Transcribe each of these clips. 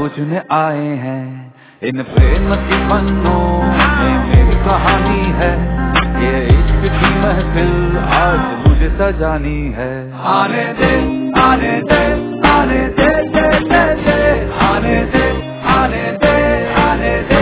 पूछने आए हैं। इन प्रेम की पन्नों में मेरी कहानी है, ये इश्क की महफिल आज मुझे सजानी है। आने दे आने दे आने दे दे दे दे, आने दे आने दे आने दे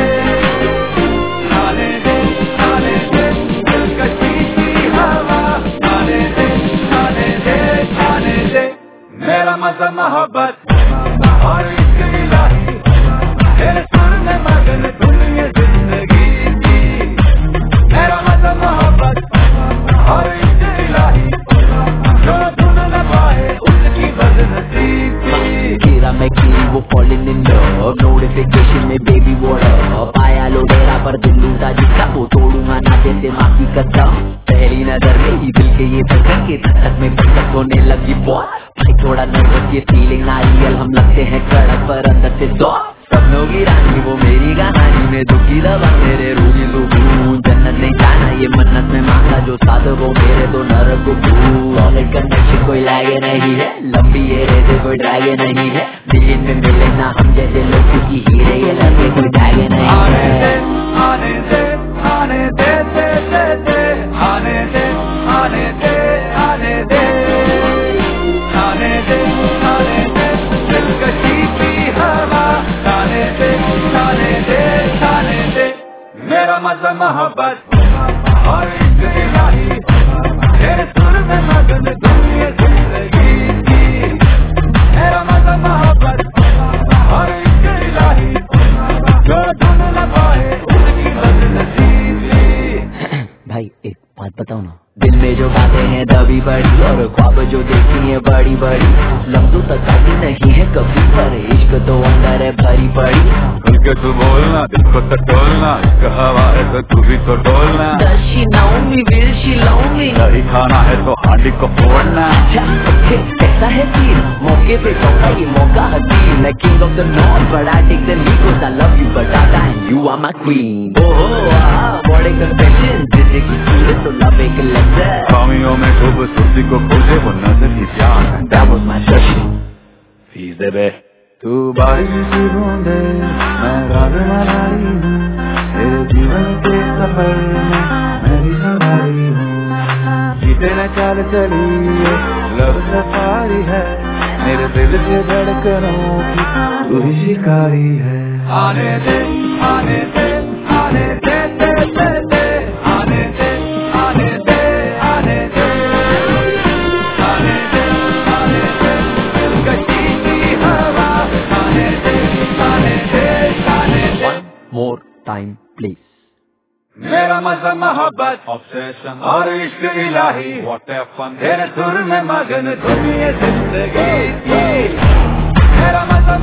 आने दे आने दे, दिलकशी की हवा आने दे आने दे आने दे। मेरा मजा मोहब्बत और इश्क इलाही, तेरे सुर में मगन दुनिया जिंदगी की। मेरा मजा मोहब्बत और इश्क इलाही, जो धुन न पाए उसकी बदनसीब की। कीरा मैं की वो falling in love, notification में baby what up, आया लो डेरा पर दिल लूटा जिसका वो तोड़ूंगा ना जैसे माँ की कसम। पहली नजर में ही दिल के ये धड़कन के धड़क में फटक होने लगी बहुत। भाई थोड़ा नर्वस ये फीलिंग ना रियल, हम लगते हैं कड़क पर अंदर से दो। सपनों की रानी वो मेरी कहानी में दुखी दबा मेरे रूही सुकून। जन्नत नहीं जाना ये मन्नत में मांगा, जो साथ वो मेरे तो नरक को सॉलिड कनेक्शन कोई लागे नहीं है, लंबी ये रेसे कोई ड्रैगे नहीं है। दिल्ली में मिले ना हम जैसे लोग क्योंकि हीरे ये लगे कोई ड्रैगे नहीं है। आने दे आने दे आने दे दे दे दे, आने दे आने दे आने दे आने दे आने दे, दिलकशी की हवा आने दे आने दे आने दे। मेरा मजा मोहब्बत और इश्क इलाही, तेरे सुर में मगन दुनिया जिंदगी की। मेरा मजा मोहब्बत और इश्क इलाही, जो धुन न पाए उसकी बदनसीब की। भाई एक बात बताओ ना, दिल में जो बातें हैं दबी बड़ी और ख्वाब जो देखी है बड़ी बड़ी, लफ्जों तक आती नहीं है कभी पर इश्क तो अंदर है भरी पड़ी। खुल के तू बोलना, दिल को टटोलना, इश्क हवा है तो तू भी तो डोलना। Does she know me? Will she love me? दही खाना है तो हांडी को फोड़ना। कैसा है सीन, मौके पे चौका ये मौका हसीन। मैं king of the north but I take the lead 'cause I love you but I and you are my queen। ओहो what a confession, जिंदगी पूरे तो love एक लेक्चर। खामियों में खूबसूरती को खोजे वो नजर की जान, that was my session। Fees दे बे तू बारिश की बूंदे, मैं राग मनाई हूँ, तेरे जीवन के सफर में मैं भी सवारी हूँ। जीते न चाल चली ये लव सफारी है, मेरे दिल के धड़कनों की तू ही शिकारी है। आने दे आने दे आने दे दे दे दे, आने दे आने दे आने दे आने दे आने दे, दिलकशी की हवा आने दे आने दे आने दे। One more time please। मेरा मजा मोहब्बत ऑब्सेशन और इश्क इलाही, व्हाट ए फन, तेरे सुर में मगन दुनिया जिंदगी की। मेरा मजा